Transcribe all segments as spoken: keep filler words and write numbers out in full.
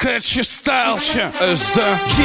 Кэтчи стайлща, СД.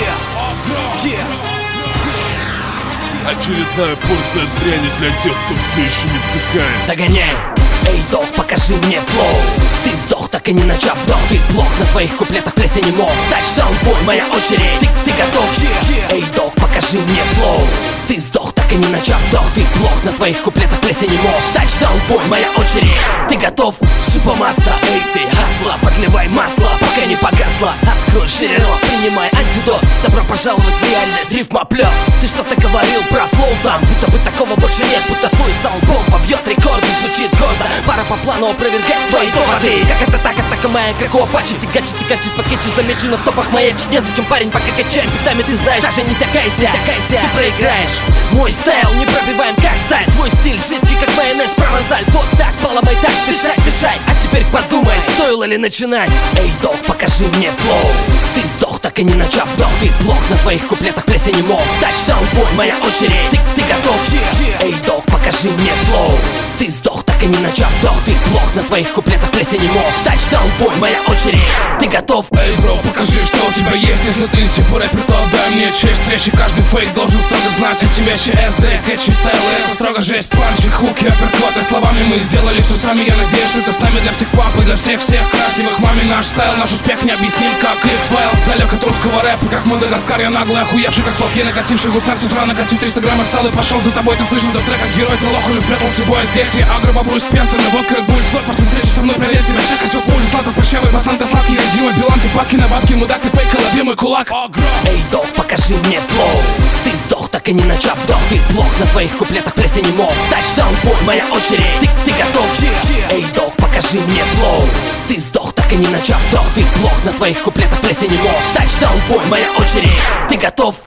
Очередная порция дряни для тех, кто все еще не втыкает. Догоняй, эй, дог, покажи мне флоу. Ты сдох, так и не начав вдох. Ты плох, на твоих куплетах плесень не мог. Тачдаун, бой, моя очередь. Ты, ты готов? Эй, дог, покажи мне флоу. Ты сдох, так и не начав вдох. Ты плох, на твоих куплетах плесень не мог. Тачдаун, бой, моя очередь. Ты готов? Супомаста, эй, ты хасла. Подливай масло, пока не погасло. Открой ширину, принимай антидот. Добро пожаловать в реальность, рифмоплет. Ты что-то говорил про флоу там, будто бы такого больше нет. Будто твой саундбом побьет рекорды, звучит гордо. Пара по плану опровергает твои доводы. Как это так, атака моя, как у Апачи. Фигачи, ты качи, спакетчи, замечено в топах маячит. Незачем, парень, пока качаем питами, ты знаешь. Даже не такайся, не такайся, ты проиграешь. Мой стайл не пробиваем как сталь. Твой стиль жидкий, как майонез провансаль. Вот так, поломай так, дышать, дышать. А теперь подумай, стоило ли начинать. Эй, дог, покажи мне флоу. Ты сдох, так и не начав вдох. Ты плох, на твоих куплетах плесень не мог. Тачдаун, бой, моя очередь. Ты, ты готов? Эй, дог, покажи мне флоу. Ты сдох, так и не начав вдох. Ты плох, на твоих куплетах плесень не мог. Тачдаун, бой, моя очередь. Ты готов? Эй, бро, покажи, что у тебя есть. Если ты типа рэпер, то дай мне честь. Встречи каждый фейк должен строго знать. У тебя еще эс дэ, кэтчи стайл, это строго жесть. Панчи, хуки, апперкоты, словами мы сделали все сами. Я надеюсь, что ты с нами для всех пап и для всех-всех красивых. Маме наш стайл, наш успех не объясним, как Крис Файлз. Далек от русского рэпа, как Мадагаскар. Я наглый, охуевший, как полки, накативший гусар. С утра накатив триста граммов, встал и пошел за тобой. Ты слышал до трека, герой, ты лох, уже спрятал с собой. Здесь я агро, бабрусь, пенсер, на водка, Red Bull, скот. После встречи со мной проверь себя, чекай свой пульс. Сладко, прыщавый, братан, ты сладкий, я Дима Билан. Ты бабки на бабки, мудак, ты фейк, лови мой кулак. Эй, дог, покажи мне флоу. Ты сдох, так и не начав вдох. Ты плох, на твоих куплетах плесень не мог. Тачдаун, бой, моя очередь. Ты, ты готов? Эй, дог, покажи мне флоу. Ты сдох, так и не начав вдох. Ты плох, на твоих куплетах плесень не мог. Тачдаун, бой, моя очередь. Ты готов?